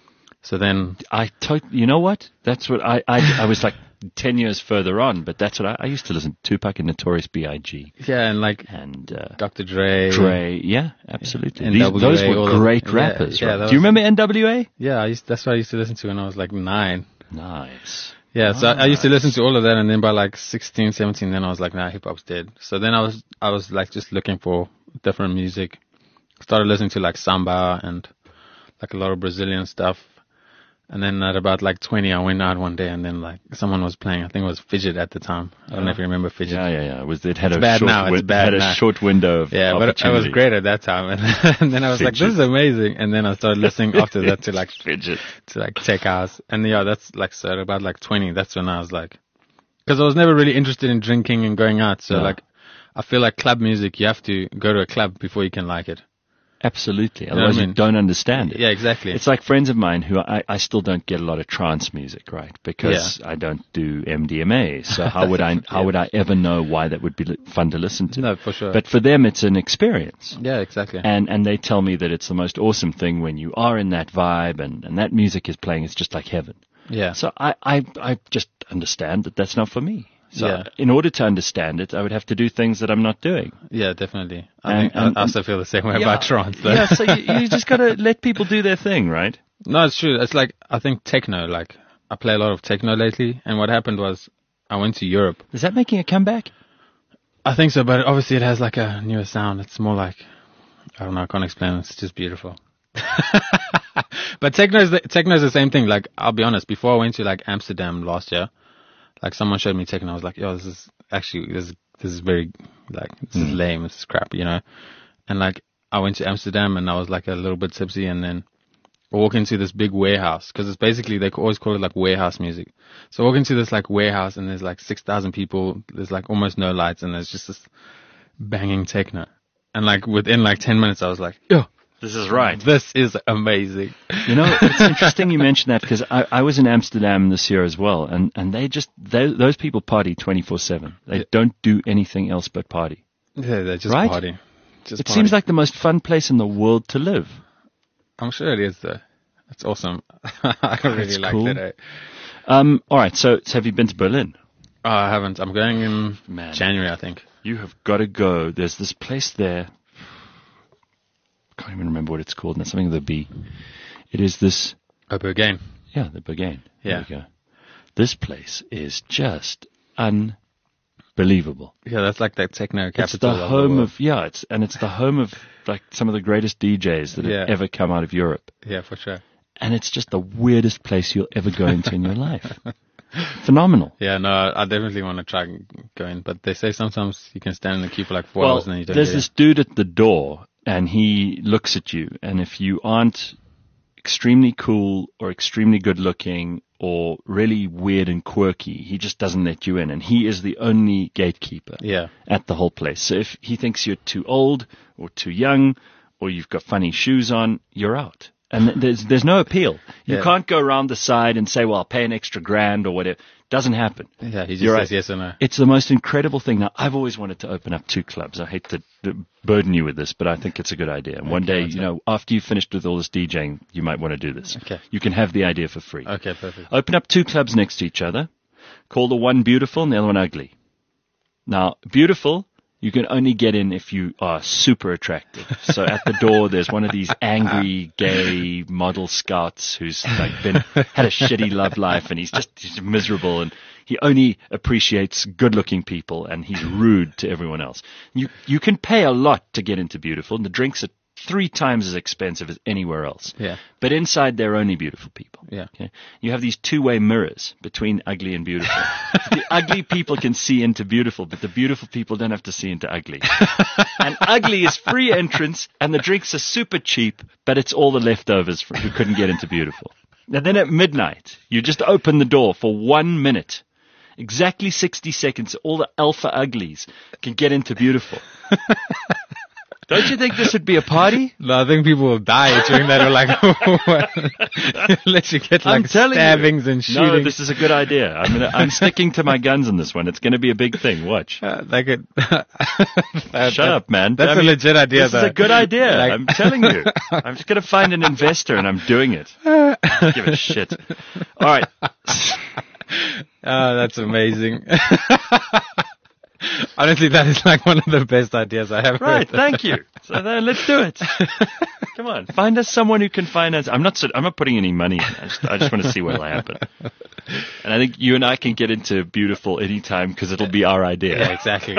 [SPEAKER 3] So then,
[SPEAKER 2] I to- you know what? That's what I, I I was like ten years further on, but that's what I, I used to listen to Tupac and Notorious B I G
[SPEAKER 3] yeah, and like
[SPEAKER 2] and uh,
[SPEAKER 3] Doctor Dre,
[SPEAKER 2] Dre. Yeah, absolutely.
[SPEAKER 3] N
[SPEAKER 2] These,
[SPEAKER 3] W A,
[SPEAKER 2] those
[SPEAKER 3] all
[SPEAKER 2] were
[SPEAKER 3] of-
[SPEAKER 2] great
[SPEAKER 3] yeah,
[SPEAKER 2] rappers.
[SPEAKER 3] yeah,
[SPEAKER 2] right?
[SPEAKER 3] that
[SPEAKER 2] Do you
[SPEAKER 3] was-
[SPEAKER 2] remember N W A?
[SPEAKER 3] yeah, I used, that's what I used to listen to when I was like nine.
[SPEAKER 2] Nice.
[SPEAKER 3] Yeah, so I, I used to
[SPEAKER 2] Nice.
[SPEAKER 3] listen to all of that, and then by like sixteen, seventeen, then I was like, nah, hip hop's dead. So then I was, I was like just looking for different music. Started listening to like samba and like a lot of Brazilian stuff. And then at about like twenty, I went out one day, and then like someone was playing. I think it was Fidget at the time. I don't know if you remember Fidget.
[SPEAKER 2] Yeah, yeah, yeah. It was it had
[SPEAKER 3] It's
[SPEAKER 2] a
[SPEAKER 3] bad
[SPEAKER 2] short
[SPEAKER 3] now, it's
[SPEAKER 2] win-
[SPEAKER 3] bad
[SPEAKER 2] had a
[SPEAKER 3] now.
[SPEAKER 2] short window of
[SPEAKER 3] Yeah, but it was
[SPEAKER 2] opportunity.
[SPEAKER 3] great at that time. And, and then I was like, this is
[SPEAKER 2] Fidget.
[SPEAKER 3] amazing. And then I started listening after that to like
[SPEAKER 2] Fidget.
[SPEAKER 3] to like tech house. And yeah, that's like, so at about like twenty, that's when I was like, because I was never really interested in drinking and going out. So
[SPEAKER 2] No.
[SPEAKER 3] like, I feel like club music, you have to go to a club before you can like it.
[SPEAKER 2] Absolutely.
[SPEAKER 3] know what I
[SPEAKER 2] Otherwise, you
[SPEAKER 3] mean?
[SPEAKER 2] don't understand it.
[SPEAKER 3] Yeah, exactly.
[SPEAKER 2] It's like friends of mine who I, I still don't get a lot of trance music, right? Because I don't do M D M A. So how would I how
[SPEAKER 3] Yeah.
[SPEAKER 2] would I ever know why that would be li- fun to listen to?
[SPEAKER 3] No, for sure.
[SPEAKER 2] But for them, it's an experience.
[SPEAKER 3] yeah, exactly.
[SPEAKER 2] And and they tell me that it's the most awesome thing when you are in that vibe and, and that music is playing. It's just like heaven.
[SPEAKER 3] yeah.
[SPEAKER 2] So I, I, I just understand that that's not for me. So
[SPEAKER 3] Yeah.
[SPEAKER 2] in order to understand it, I would have to do things that I'm not doing.
[SPEAKER 3] Yeah, definitely. I,
[SPEAKER 2] And-
[SPEAKER 3] think,
[SPEAKER 2] and-
[SPEAKER 3] I also feel the same way
[SPEAKER 2] Yeah.
[SPEAKER 3] about trance. Though.
[SPEAKER 2] Yeah, so you, you just got to let people do their thing, right?
[SPEAKER 3] No, it's true. It's like, I think techno, like, I play a lot of techno lately. And what happened was, I went to Europe.
[SPEAKER 2] Is that making a comeback?
[SPEAKER 3] I think so, but obviously it has like a newer sound. It's more like, I don't know, I can't explain it. It's just beautiful. But techno is the, techno is the same thing. Like, I'll be honest, before I went to like Amsterdam last year, like someone showed me techno. I was like, yo, this is actually, this is, this is very, like, this is lame. This is crap, you know? And like, I went to Amsterdam and I was like a little bit tipsy, and then I walk into this big warehouse, because it's basically, they always call it like warehouse music. So I walk into this like warehouse and there's like six thousand people. There's like almost no lights, and there's just this banging techno. And like within like ten minutes, I was like, yo,
[SPEAKER 2] This is right.
[SPEAKER 3] this is amazing.
[SPEAKER 2] You know, it's interesting you mention that because I, I was in Amsterdam this year as well, and, and they just, they, those people party twenty-four seven. They
[SPEAKER 3] Yeah.
[SPEAKER 2] don't do anything else but party.
[SPEAKER 3] Yeah, they just
[SPEAKER 2] Right?
[SPEAKER 3] party. Just
[SPEAKER 2] It
[SPEAKER 3] party.
[SPEAKER 2] seems like the most fun place in the world to live.
[SPEAKER 3] I'm sure it is though. It's awesome. I really
[SPEAKER 2] That's
[SPEAKER 3] like
[SPEAKER 2] cool.
[SPEAKER 3] it. Eh?
[SPEAKER 2] Um, all right, so, so have you been to Berlin?
[SPEAKER 3] Oh, I haven't. I'm going in
[SPEAKER 2] Man.
[SPEAKER 3] January, I think.
[SPEAKER 2] You have got to go. There's this place there. I can't even remember what it's called. That's something with a B. It is this.
[SPEAKER 3] Oh, Berghain.
[SPEAKER 2] Yeah, the Berghain.
[SPEAKER 3] Yeah.
[SPEAKER 2] There you go. This place is just unbelievable.
[SPEAKER 3] Yeah, that's like that techno capital.
[SPEAKER 2] It's the
[SPEAKER 3] of
[SPEAKER 2] home
[SPEAKER 3] world.
[SPEAKER 2] of yeah, it's and it's the home of like some of the greatest D Js that
[SPEAKER 3] Yeah.
[SPEAKER 2] have ever come out of Europe.
[SPEAKER 3] Yeah, for sure.
[SPEAKER 2] And it's just the weirdest place you'll ever go into in your life. Phenomenal.
[SPEAKER 3] Yeah, no, I definitely want to try and go in, but they say sometimes you can stand in the queue for like four
[SPEAKER 2] Well,
[SPEAKER 3] hours and then you don't
[SPEAKER 2] there's
[SPEAKER 3] get
[SPEAKER 2] this dude at the door, and he looks at you, and if you aren't extremely cool or extremely good looking or really weird and quirky, he just doesn't let you in, and he is the only gatekeeper
[SPEAKER 3] in. Yeah,
[SPEAKER 2] at the whole place. So if he thinks you're too old or too young or you've got funny shoes on, you're out. And th- there's there's no appeal. You
[SPEAKER 3] Yeah.
[SPEAKER 2] can't go around the side and say, well, I'll pay an extra grand or whatever. Doesn't happen.
[SPEAKER 3] yeah, he just
[SPEAKER 2] You're
[SPEAKER 3] says
[SPEAKER 2] right.
[SPEAKER 3] yes or no.
[SPEAKER 2] It's the most incredible thing. Now, I've always wanted to open up two clubs. I hate to to burden you with this, but I think it's a good idea. And one day,
[SPEAKER 3] what's
[SPEAKER 2] you know, after you've finished with all this DJing, you might want to do this.
[SPEAKER 3] Okay.
[SPEAKER 2] You can have the idea for free.
[SPEAKER 3] Okay, perfect.
[SPEAKER 2] Open up two clubs next to each other. Call the one beautiful and the other one ugly. Now, beautiful, you can only get in if you are super attractive. So at the door, there's one of these angry gay model scouts who's like been had a shitty love life, and he's just he's miserable, and he only appreciates good-looking people, and he's rude to everyone else. You you can pay a lot to get into beautiful, and the drinks are three times as expensive as anywhere else.
[SPEAKER 3] Yeah.
[SPEAKER 2] But inside, they're only beautiful people.
[SPEAKER 3] Yeah.
[SPEAKER 2] Okay? You have these two-way mirrors between ugly and beautiful. The ugly people can see into beautiful, but the beautiful people don't have to see into ugly. And ugly is free entrance, and the drinks are super cheap, but it's all the leftovers for, who couldn't get into beautiful. And then at midnight, you just open the door for one minute. Exactly sixty seconds, all the alpha uglies can get into beautiful. Don't you think this would be a party?
[SPEAKER 3] No, I think people will die during that. Or like, let you get
[SPEAKER 2] I'm
[SPEAKER 3] like
[SPEAKER 2] telling
[SPEAKER 3] stabbings
[SPEAKER 2] you.
[SPEAKER 3] and shooting.
[SPEAKER 2] No, this is a good idea. I'm gonna, I'm sticking to my guns on this one. It's going to be a big thing. Watch.
[SPEAKER 3] Uh, like it, that,
[SPEAKER 2] Shut up, man.
[SPEAKER 3] That's
[SPEAKER 2] I
[SPEAKER 3] a
[SPEAKER 2] mean,
[SPEAKER 3] legit idea.
[SPEAKER 2] This
[SPEAKER 3] though.
[SPEAKER 2] is a good idea.
[SPEAKER 3] Like,
[SPEAKER 2] I'm telling you. I'm just going to find an investor and I'm doing it. Give a shit. All right.
[SPEAKER 3] Oh, that's amazing. Honestly, that is like one of the best ideas I have
[SPEAKER 2] Right,
[SPEAKER 3] heard.
[SPEAKER 2] thank you. So then let's do it. Come on, find us someone who can finance. I'm not. I'm not putting any money in. I just, I just want to see what will happen. And I think you and I can get into beautiful anytime because it'll be our idea.
[SPEAKER 3] Yeah, exactly.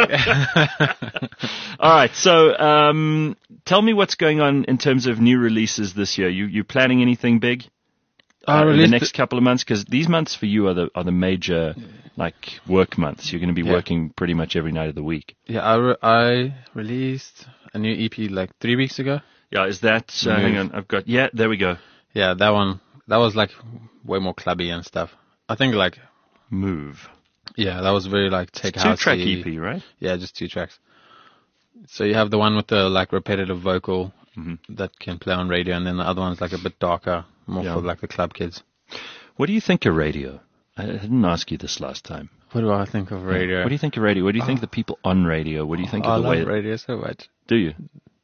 [SPEAKER 2] All right. So, um, tell me what's going on in terms of new releases this year. You you planning anything big?
[SPEAKER 3] I
[SPEAKER 2] Uh, in the
[SPEAKER 3] released
[SPEAKER 2] next couple of months, because these months for you are the are the major like work months. You're going to be
[SPEAKER 3] Yeah.
[SPEAKER 2] working pretty much every night of the week.
[SPEAKER 3] Yeah, I, re- I released a new E P like three weeks ago.
[SPEAKER 2] Yeah, is that? Uh, hang
[SPEAKER 3] Move.
[SPEAKER 2] on, I've got. Yeah, there we go.
[SPEAKER 3] Yeah, that one, that was like way more clubby and stuff. I think like,
[SPEAKER 2] Move.
[SPEAKER 3] yeah, that was very like take
[SPEAKER 2] Two track
[SPEAKER 3] housey.
[SPEAKER 2] E P, right?
[SPEAKER 3] Yeah, just two tracks. So you have the one with the like repetitive vocal
[SPEAKER 2] Mhm.
[SPEAKER 3] that can play on radio, and then the other one's like a bit darker, more
[SPEAKER 2] Yeah.
[SPEAKER 3] for like the club kids.
[SPEAKER 2] What do you think of radio? I I didn't ask you this last time.
[SPEAKER 3] What do I think of radio?
[SPEAKER 2] What do you think of radio? What do you think of the people on radio? What do you think
[SPEAKER 3] Oh, I
[SPEAKER 2] of the
[SPEAKER 3] love
[SPEAKER 2] way?
[SPEAKER 3] radio so much.
[SPEAKER 2] Do you?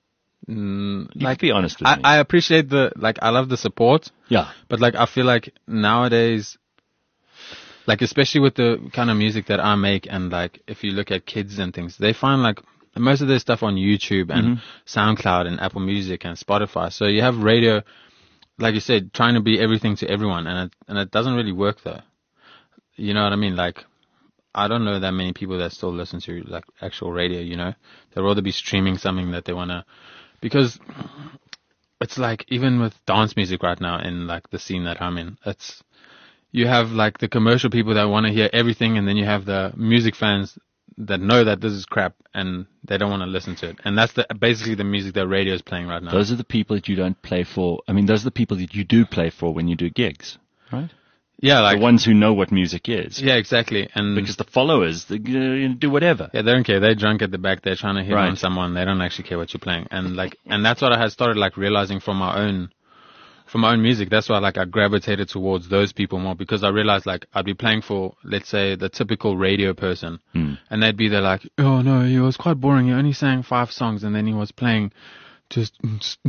[SPEAKER 3] Mm,
[SPEAKER 2] You
[SPEAKER 3] like,
[SPEAKER 2] can be honest with
[SPEAKER 3] I,
[SPEAKER 2] me.
[SPEAKER 3] I appreciate the like. I love the support,
[SPEAKER 2] yeah.
[SPEAKER 3] but like I feel like nowadays, like especially with the kind of music that I make, and like if you look at kids and things, they find like most of their stuff on YouTube and SoundCloud and Apple Music and Spotify. So you have radio, like you said, trying to be everything to everyone, and it and it doesn't really work though. You know what I mean? Like, I don't know that many people that still listen to like actual radio. You know, they'd rather be streaming something that they wanna, because it's like even with dance music right now in like the scene that I'm in, it's you have like the commercial people that want to hear everything, and then you have the music fans that know that this is crap and they don't want to listen to it. And that's the, basically the music that radio is playing right now.
[SPEAKER 2] Those are the people that you don't play for. I mean, those are the people that you do play for when you do gigs, right?
[SPEAKER 3] yeah, like
[SPEAKER 2] The ones who know what music is.
[SPEAKER 3] yeah, exactly. And
[SPEAKER 2] Because the followers, they uh, do whatever.
[SPEAKER 3] yeah, they don't care. They're drunk at the back. They're trying to hit
[SPEAKER 2] Right.
[SPEAKER 3] on someone. They don't actually care what you're playing. And like, and that's what I had started like realizing from my own, from my own music. That's why like I gravitated towards those people more, because I realized like I'd be playing for, let's say, the typical radio person,
[SPEAKER 2] Mm.
[SPEAKER 3] and they'd be there like, oh no, he was quite boring. He only sang five songs, and then he was playing just,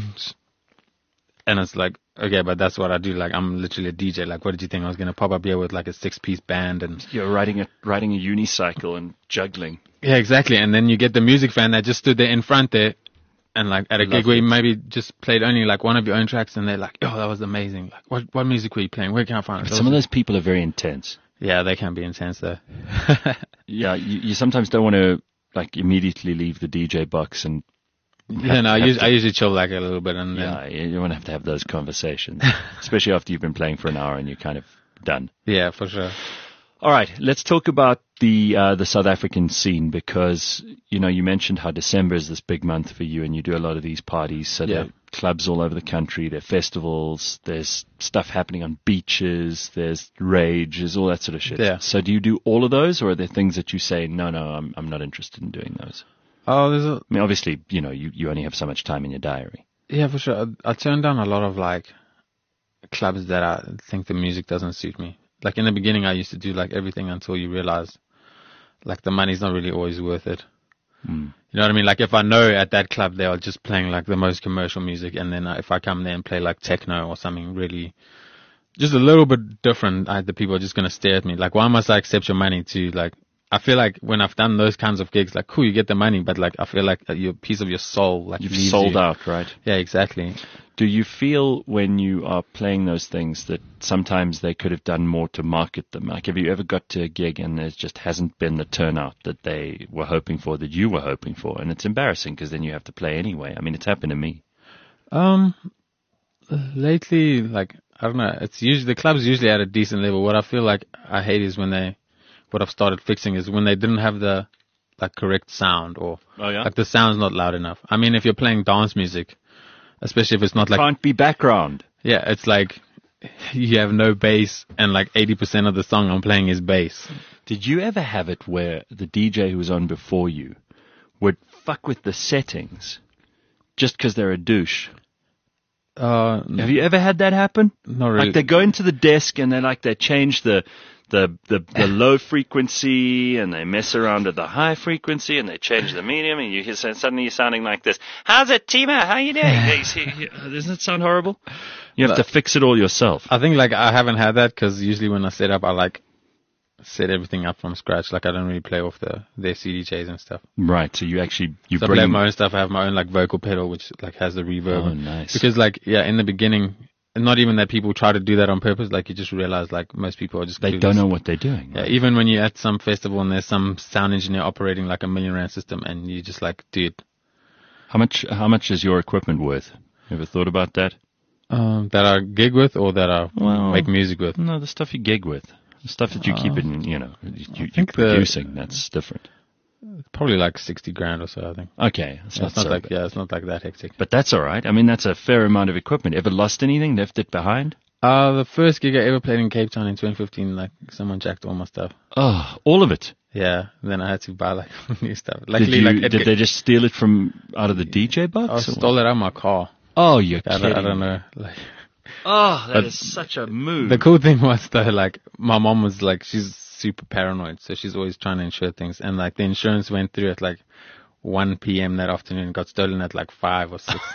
[SPEAKER 3] and it's like, okay, but that's what I do. Like, I'm literally a D J. Like, what did you think I was gonna pop up here with like a six-piece band and
[SPEAKER 2] You're riding a riding a unicycle and juggling.
[SPEAKER 3] yeah, exactly. And then you get the music fan that just stood there in front there, and like at a
[SPEAKER 2] Loved
[SPEAKER 3] gig where you
[SPEAKER 2] it.
[SPEAKER 3] maybe just played only like one of your own tracks, and they're like, "Oh, that was amazing! Like, what what music were you playing? Where can I find it?"
[SPEAKER 2] But some of those people are very intense.
[SPEAKER 3] yeah, they can be intense though.
[SPEAKER 2] Yeah, you, you sometimes don't want to like immediately leave the D J box and
[SPEAKER 3] yeah, no, I,
[SPEAKER 2] have
[SPEAKER 3] us-
[SPEAKER 2] to-
[SPEAKER 3] I usually chill like a little bit, and then
[SPEAKER 2] yeah, you don't want to have to have those conversations, especially after you've been playing for an hour and you're kind of done.
[SPEAKER 3] yeah, for sure.
[SPEAKER 2] All right, let's talk about the uh, the South African scene, because you know you mentioned how December is this big month for you, and you do a lot of these parties. So
[SPEAKER 3] Yeah.
[SPEAKER 2] there are clubs all over the country, there are festivals, there's stuff happening on beaches, there's rage, there's all that sort of shit.
[SPEAKER 3] Yeah.
[SPEAKER 2] So do you do all of those, or are there things that you say, no, no, I'm I'm not interested in doing those?
[SPEAKER 3] Oh, there's a
[SPEAKER 2] I mean, obviously, you know, you, you only have so much time in your diary.
[SPEAKER 3] yeah, for sure. I, I turned down a lot of like clubs that I think the music doesn't suit me. Like in the beginning, I used to do like everything until you realize like the money's not really always worth it.
[SPEAKER 2] Mm.
[SPEAKER 3] You know what I mean? Like if I know at that club they are just playing like the most commercial music, and then uh, if I come there and play like techno or something really, just a little bit different, I, the people are just gonna stare at me. Like, why must I accept your money to like? I feel like when I've done those kinds of gigs, like cool, you get the money, but like I feel like a your piece of your soul like
[SPEAKER 2] You've
[SPEAKER 3] leaves
[SPEAKER 2] sold
[SPEAKER 3] you.
[SPEAKER 2] out, right?
[SPEAKER 3] Yeah, exactly.
[SPEAKER 2] Do you feel when you are playing those things that sometimes they could have done more to market them? Like, have you ever got to a gig and there just hasn't been the turnout that they were hoping for, that you were hoping for? And it's embarrassing because then you have to play anyway. I mean, it's happened to me.
[SPEAKER 3] Um, lately, like, I don't know, it's usually, the club's usually at a decent level. What I feel like I hate is when they, what I've started fixing is when they didn't have the, like, correct sound, or,
[SPEAKER 2] Oh, yeah?
[SPEAKER 3] like, the sound's not loud enough. I mean, if you're playing dance music, especially if it's not like,
[SPEAKER 2] Can't be background.
[SPEAKER 3] yeah, it's like, you have no bass, and like eighty percent of the song I'm playing is bass.
[SPEAKER 2] Did you ever have it where the D J who was on before you would fuck with the settings just because they're a douche?
[SPEAKER 3] Uh,
[SPEAKER 2] Have you ever had that happen?
[SPEAKER 3] Not really.
[SPEAKER 2] Like they go into the desk and they like they change the the the, the low frequency and they mess around with the high frequency and they change the medium and you hear suddenly you're sounding like this. How's it, Tima? How you doing? You see- Doesn't it sound horrible? You have to fix it all yourself.
[SPEAKER 3] I think like I haven't had that because usually when I set up, I like set everything up from scratch. Like I don't really play off the their C D Js and stuff.
[SPEAKER 2] Right. So you actually you
[SPEAKER 3] So I
[SPEAKER 2] bring
[SPEAKER 3] play my own stuff. I have my own like vocal pedal, which like has the reverb.
[SPEAKER 2] Oh, nice.
[SPEAKER 3] Because like yeah, in the beginning, not even that people try to do that on purpose. Like you just realize like most people are just
[SPEAKER 2] they
[SPEAKER 3] clueless.
[SPEAKER 2] don't know what they're doing.
[SPEAKER 3] Yeah,
[SPEAKER 2] Right?
[SPEAKER 3] even when you're at some festival and there's some sound engineer operating like a million rand system, and you just like, dude,
[SPEAKER 2] How much how much is your equipment worth? Ever thought about that?
[SPEAKER 3] um, that I gig with or that I
[SPEAKER 2] Well,
[SPEAKER 3] make music with.
[SPEAKER 2] No, the stuff you gig with. The stuff that you keep in, you know, you, you're
[SPEAKER 3] think the-
[SPEAKER 2] producing, that's different.
[SPEAKER 3] Probably like sixty grand or so, I think.
[SPEAKER 2] Okay. That's
[SPEAKER 3] Yeah,
[SPEAKER 2] not
[SPEAKER 3] it's not
[SPEAKER 2] so
[SPEAKER 3] like
[SPEAKER 2] bad.
[SPEAKER 3] yeah, it's not like that hectic.
[SPEAKER 2] But that's all right. I mean, that's a fair amount of equipment. Ever lost anything? Left it behind?
[SPEAKER 3] Uh, the first gig I ever played in Cape Town in twenty fifteen, like someone jacked all my stuff.
[SPEAKER 2] Oh, all of it.
[SPEAKER 3] Yeah, then I had to buy like new stuff.
[SPEAKER 2] Did,
[SPEAKER 3] Luckily,
[SPEAKER 2] you,
[SPEAKER 3] like it,
[SPEAKER 2] did they just steal it from out of the D J box?
[SPEAKER 3] I
[SPEAKER 2] or
[SPEAKER 3] stole
[SPEAKER 2] what?
[SPEAKER 3] it out of my car.
[SPEAKER 2] Oh, you're
[SPEAKER 3] I,
[SPEAKER 2] kidding.
[SPEAKER 3] don't- I don't know. Like
[SPEAKER 2] Oh, that
[SPEAKER 3] But
[SPEAKER 2] is such a move.
[SPEAKER 3] the cool thing was though, like my mom was like she's super paranoid, so she's always trying to insure things, and like the insurance went through at like one p.m. that afternoon and got stolen at like five or six.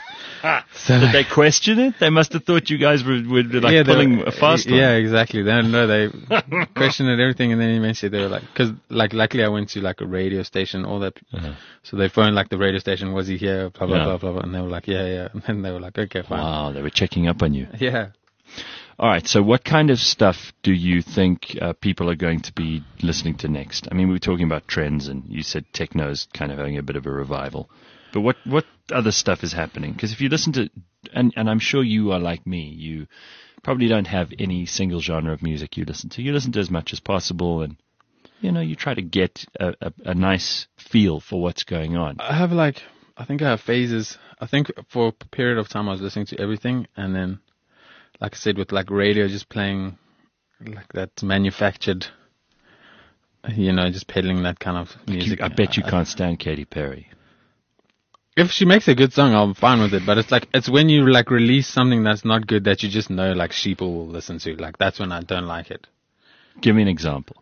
[SPEAKER 3] So
[SPEAKER 2] Did
[SPEAKER 3] like,
[SPEAKER 2] they question it? They must have thought you guys were, were like
[SPEAKER 3] yeah, they
[SPEAKER 2] pulling
[SPEAKER 3] were-
[SPEAKER 2] a fast one.
[SPEAKER 3] Yeah, exactly. They don't know. They questioned it, everything, and then eventually they were like, because like luckily I went to like a radio station, all that.
[SPEAKER 2] Uh-huh.
[SPEAKER 3] So they phoned like the radio station, was he here? Blah blah
[SPEAKER 2] Yeah.
[SPEAKER 3] blah blah blah, and they were like, yeah, yeah, and then they were like, okay, fine.
[SPEAKER 2] Wow, they were checking up on you.
[SPEAKER 3] Yeah.
[SPEAKER 2] All right, so what kind of stuff do you think uh, people are going to be listening to next? I mean, we were talking about trends, and you said techno's kind of having a bit of a revival. But what, what other stuff is happening? Because if you listen to, and, and I'm sure you are like me, you probably don't have any single genre of music you listen to. You listen to as much as possible, and, you know, you try to get a, a, a nice feel for what's going on.
[SPEAKER 3] I have like, I think I have phases. I think for a period of time I was listening to everything, and then, like I said, with like radio, just playing like that manufactured, you know, just peddling that kind of music.
[SPEAKER 2] I bet you can't stand Katy Perry.
[SPEAKER 3] If she makes a good song, I'm fine with it. But it's like, it's when you like release something that's not good that you just know like sheeple will listen to. Like that's when I don't like it.
[SPEAKER 2] Give me an example.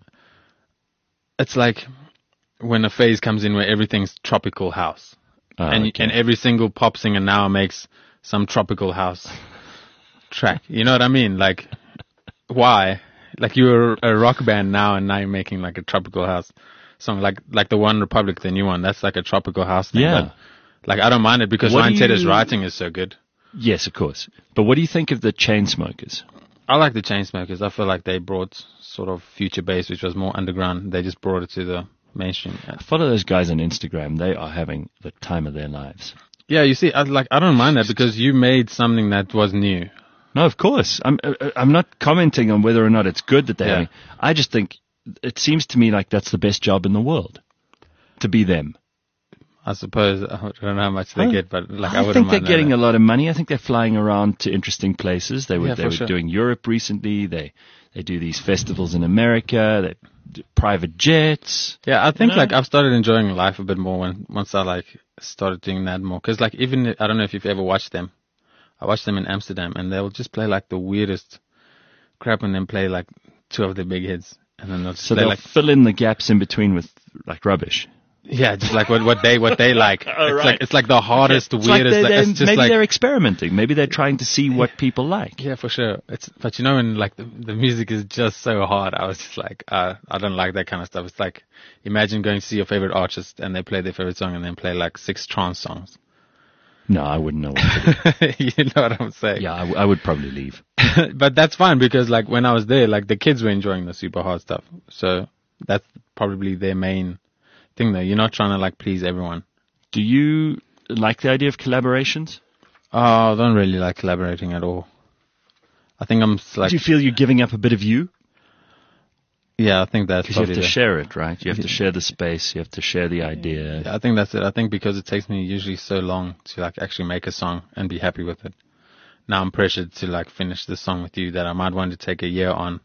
[SPEAKER 3] It's like when a phase comes in where everything's tropical house.
[SPEAKER 2] Oh,
[SPEAKER 3] and
[SPEAKER 2] okay.
[SPEAKER 3] and every single pop singer now makes some tropical house track. You know what I mean? Like, why? Like you're a rock band now, and now you're making like a tropical house song, like like the One Republic, the new one. That's like a tropical house thing.
[SPEAKER 2] Yeah.
[SPEAKER 3] But, like I don't mind it because
[SPEAKER 2] What
[SPEAKER 3] Ryan
[SPEAKER 2] do
[SPEAKER 3] Tedder's
[SPEAKER 2] you-
[SPEAKER 3] writing is so good.
[SPEAKER 2] Yes, of course. But what do you think of the Chainsmokers?
[SPEAKER 3] I like the Chainsmokers. I feel like they brought sort of future bass, which was more underground. They just brought it to the mainstream.
[SPEAKER 2] Follow those guys on Instagram. They are having the time of their lives.
[SPEAKER 3] Yeah, you see, I like I don't mind that because you made something that was new.
[SPEAKER 2] No, of course. I'm uh, I'm not commenting on whether or not it's good that they're
[SPEAKER 3] Yeah.
[SPEAKER 2] having. I just think it seems to me like that's the best job in the world, to be them.
[SPEAKER 3] I suppose I don't know how much they
[SPEAKER 2] Huh?
[SPEAKER 3] get, but like I,
[SPEAKER 2] I,
[SPEAKER 3] wouldn't
[SPEAKER 2] think they're
[SPEAKER 3] mind
[SPEAKER 2] getting
[SPEAKER 3] that.
[SPEAKER 2] a lot of money. I think they're flying around to interesting places. They were
[SPEAKER 3] Yeah,
[SPEAKER 2] they
[SPEAKER 3] for
[SPEAKER 2] were
[SPEAKER 3] sure.
[SPEAKER 2] doing Europe recently. They they do these festivals in America. They do private jets.
[SPEAKER 3] Yeah, I think
[SPEAKER 2] You know?
[SPEAKER 3] like I've started enjoying life a bit more when once I like started doing that more. Because like even I don't know if you've ever watched them. I watched them in Amsterdam, and they'll just play like the weirdest crap, and then play like two of the big hits, and then they'll just
[SPEAKER 2] So
[SPEAKER 3] play
[SPEAKER 2] they'll
[SPEAKER 3] like
[SPEAKER 2] fill in the gaps in between with like rubbish.
[SPEAKER 3] yeah, just like what what they what they like.
[SPEAKER 2] Oh,
[SPEAKER 3] it's
[SPEAKER 2] right.
[SPEAKER 3] like it's like the hardest,
[SPEAKER 2] It's like
[SPEAKER 3] weirdest.
[SPEAKER 2] they're,
[SPEAKER 3] like,
[SPEAKER 2] they're-
[SPEAKER 3] it's just
[SPEAKER 2] maybe
[SPEAKER 3] like
[SPEAKER 2] they're experimenting. Maybe they're trying to see what people like.
[SPEAKER 3] yeah, for sure. It's but you know when like the, the music is just so hard, I was just like uh, I don't like that kind of stuff. It's like imagine going to see your favorite artist and they play their favorite song and then play like six trance songs.
[SPEAKER 2] No, I wouldn't know what to do.
[SPEAKER 3] You know what I'm saying?
[SPEAKER 2] Yeah, I, w- I would probably leave.
[SPEAKER 3] But that's fine because like when I was there, like the kids were enjoying the super hard stuff. So that's probably their main thing though. You're not trying to like please everyone.
[SPEAKER 2] Do you like the idea of collaborations?
[SPEAKER 3] Oh, I don't really like collaborating at all. I think I'm s- like,
[SPEAKER 2] Do you feel you're giving up a bit of you?
[SPEAKER 3] yeah, I think that's
[SPEAKER 2] Because you have
[SPEAKER 3] probably
[SPEAKER 2] to
[SPEAKER 3] the-
[SPEAKER 2] share it, right? You have to share the space. You have to share the idea.
[SPEAKER 3] Yeah, I think that's it. I think because it takes me usually so long to like actually make a song and be happy with it. Now I'm pressured to like finish this song with you that I might want to take a year on,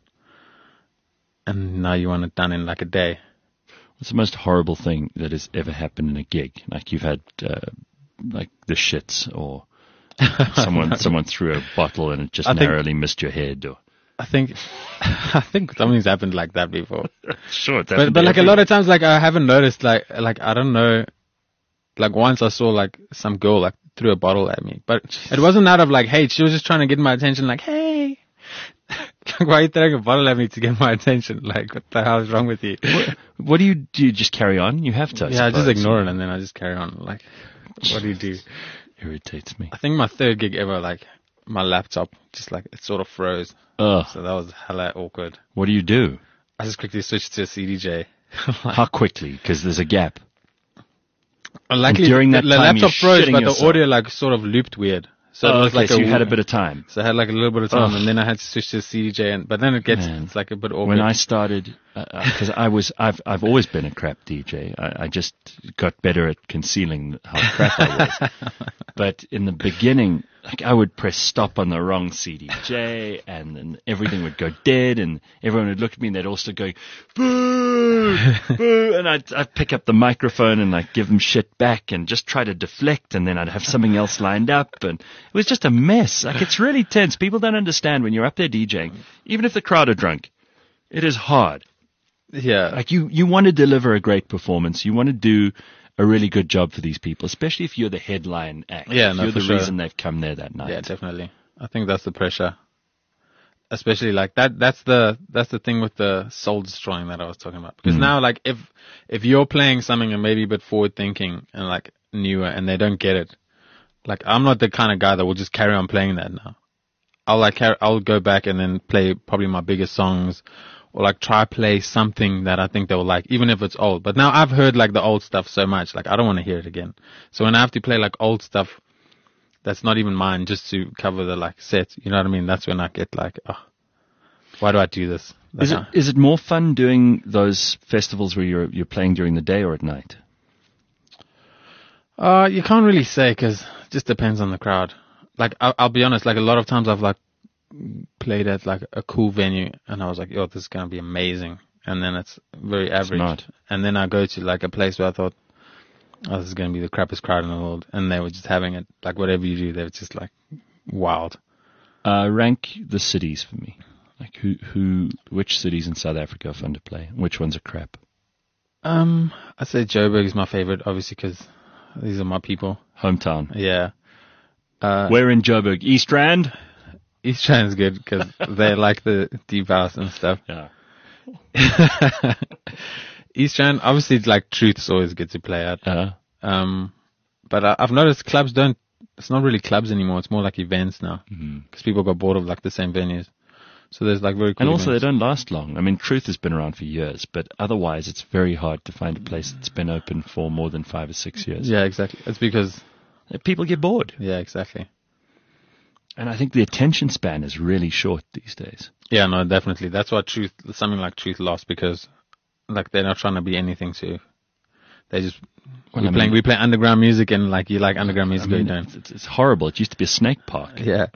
[SPEAKER 3] and now you want it done in like a day.
[SPEAKER 2] What's the most horrible thing that has ever happened in a gig? Like you've had, uh, like the shits, or someone someone threw a bottle and it just
[SPEAKER 3] I think-
[SPEAKER 2] narrowly missed your head, or
[SPEAKER 3] I think, I think something's happened like that before.
[SPEAKER 2] sure, it's
[SPEAKER 3] But
[SPEAKER 2] happened
[SPEAKER 3] but
[SPEAKER 2] to
[SPEAKER 3] like a
[SPEAKER 2] everyone.
[SPEAKER 3] lot of times, like I haven't noticed, like like I don't know, like once I saw like some girl like threw a bottle at me, but it wasn't out of like hate. She was just trying to get my attention. Like, hey, like why are you throwing a bottle at me to get my attention? Like, what the hell is wrong with you?
[SPEAKER 2] What, what do you do? You just carry on? You have to. I
[SPEAKER 3] yeah, I just
[SPEAKER 2] suppose.
[SPEAKER 3] ignore it and then I just carry on. Like, what do you do?
[SPEAKER 2] Irritates me.
[SPEAKER 3] I think my third gig ever, like my laptop just like it sort of froze,
[SPEAKER 2] Ugh.
[SPEAKER 3] so that was hella awkward.
[SPEAKER 2] What do you do?
[SPEAKER 3] I just quickly switched to a C D J.
[SPEAKER 2] How quickly? Because there's a gap.
[SPEAKER 3] Luckily,
[SPEAKER 2] during that
[SPEAKER 3] the, the
[SPEAKER 2] time,
[SPEAKER 3] laptop
[SPEAKER 2] you're
[SPEAKER 3] froze,
[SPEAKER 2] shitting
[SPEAKER 3] but the
[SPEAKER 2] yourself.
[SPEAKER 3] audio like sort of looped weird. So
[SPEAKER 2] Oh,
[SPEAKER 3] it was
[SPEAKER 2] okay,
[SPEAKER 3] like
[SPEAKER 2] so
[SPEAKER 3] a,
[SPEAKER 2] you had a bit of time.
[SPEAKER 3] So I had like a little bit of time,
[SPEAKER 2] Ugh.
[SPEAKER 3] and then I had to switch to C D J. And but then it gets
[SPEAKER 2] Man.
[SPEAKER 3] it's like a bit awkward.
[SPEAKER 2] When I started, because I was, I've, I've always been a crap D J. I, I just got better at concealing how crap I was. But in the beginning, like I would press stop on the wrong C D J, and then everything would go dead, and everyone would look at me, and they'd all start going, boo, boo, and I'd, I'd pick up the microphone and like give them shit back, and just try to deflect, and then I'd have something else lined up, and it was just a mess. Like it's really tense. People don't understand when you're up there DJing, even if the crowd are drunk. It is hard.
[SPEAKER 3] yeah,
[SPEAKER 2] Like you, you want to deliver a great performance. You want to do a really good job for these people, especially if you're the headline act.
[SPEAKER 3] Yeah,
[SPEAKER 2] if
[SPEAKER 3] no,
[SPEAKER 2] you're
[SPEAKER 3] for
[SPEAKER 2] the
[SPEAKER 3] sure.
[SPEAKER 2] reason they've come there that night.
[SPEAKER 3] yeah, definitely. I think that's the pressure, especially like that. That's the that's the thing with the soul destroying that I was talking about. Because
[SPEAKER 2] Mm.
[SPEAKER 3] now, like if if you're playing something and maybe a bit forward thinking and like newer, and they don't get it, like I'm not the kind of guy that will just carry on playing that now. I'll like carry, I'll go back and then play probably my biggest songs, or like try play something that I think they'll like, even if it's old. But now I've heard like the old stuff so much, like I don't want to hear it again. So when I have to play like old stuff that's not even mine just to cover the like set, you know what I mean? That's when I get like, oh, why do I do this?
[SPEAKER 2] Is it
[SPEAKER 3] Like,
[SPEAKER 2] is it more fun doing those festivals where you're you're playing during the day or at night?
[SPEAKER 3] Uh, you can't really say because it just depends on the crowd. Like, I'll, I'll be honest, like a lot of times I've like played at like a cool venue and I was like, yo, this is going to be amazing. And then it's very average.
[SPEAKER 2] not.
[SPEAKER 3] And then I go to like a place where I thought, oh, this is going to be the crappiest crowd in the world. And they were just having it, like whatever you do, they were just like wild.
[SPEAKER 2] Uh, rank the cities for me. Like who who which cities in South Africa are fun to play? Which ones are crap?
[SPEAKER 3] Um, I'd say Joburg is my favorite, obviously, because these are my people.
[SPEAKER 2] Hometown.
[SPEAKER 3] Yeah. Uh,
[SPEAKER 2] Where in Joburg? East Rand?
[SPEAKER 3] East Rand's good because they like the deep house and stuff.
[SPEAKER 2] Yeah.
[SPEAKER 3] East Rand, obviously, like Truth's always good to play at.
[SPEAKER 2] Uh,
[SPEAKER 3] Um, but I, I've noticed clubs don't. It's not really clubs anymore. It's more like events now because people got bored of like the same venues. So there's like very cool
[SPEAKER 2] and also, they
[SPEAKER 3] events.
[SPEAKER 2] don't last long. I mean, Truth has been around for years, but otherwise, it's very hard to find a place that's been open for more than five or six years.
[SPEAKER 3] Yeah, exactly. It's because
[SPEAKER 2] People get bored.
[SPEAKER 3] yeah, exactly.
[SPEAKER 2] And I think the attention span is really short these days.
[SPEAKER 3] Yeah, no, definitely. That's why Truth, something like Truth, lost because like they're not trying to be anything to. They just
[SPEAKER 2] Well,
[SPEAKER 3] we
[SPEAKER 2] I
[SPEAKER 3] playing
[SPEAKER 2] mean-
[SPEAKER 3] we play underground music and like you like underground music
[SPEAKER 2] I
[SPEAKER 3] or you
[SPEAKER 2] mean,
[SPEAKER 3] don't.
[SPEAKER 2] it's, it's, it's horrible. It used to be a snake park.
[SPEAKER 3] Yeah.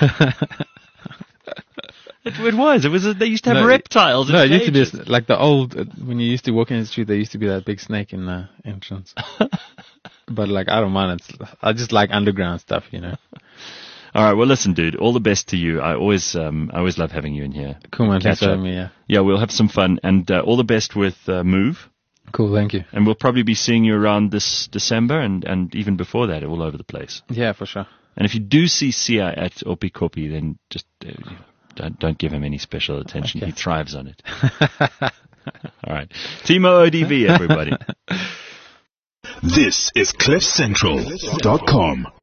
[SPEAKER 2] It, it was. It was. A, they used to have
[SPEAKER 3] No,
[SPEAKER 2] reptiles.
[SPEAKER 3] No,
[SPEAKER 2] in
[SPEAKER 3] it used to be a
[SPEAKER 2] cages.
[SPEAKER 3] s- like the old uh, when you used to walk in the street. There used to be that big snake in the entrance. But like I don't mind. It's I just like underground stuff, you know.
[SPEAKER 2] All right. Well, listen, dude. All the best to you. I always, um, I always love having you in here.
[SPEAKER 3] Cool man, thanks
[SPEAKER 2] Catch
[SPEAKER 3] for
[SPEAKER 2] up.
[SPEAKER 3] having me. Yeah.
[SPEAKER 2] Yeah, we'll have some fun, and uh, all the best with uh, Move.
[SPEAKER 3] Cool, thank you.
[SPEAKER 2] And we'll probably be seeing you around this December, and, and even before that, all over the place.
[SPEAKER 3] Yeah, for sure.
[SPEAKER 2] And if you do see Sia at Opikopi, then just uh, you know, don't don't give him any special attention.
[SPEAKER 3] Okay.
[SPEAKER 2] He thrives on it. All right, Timo O D V, everybody.
[SPEAKER 1] This is cliff central dot com.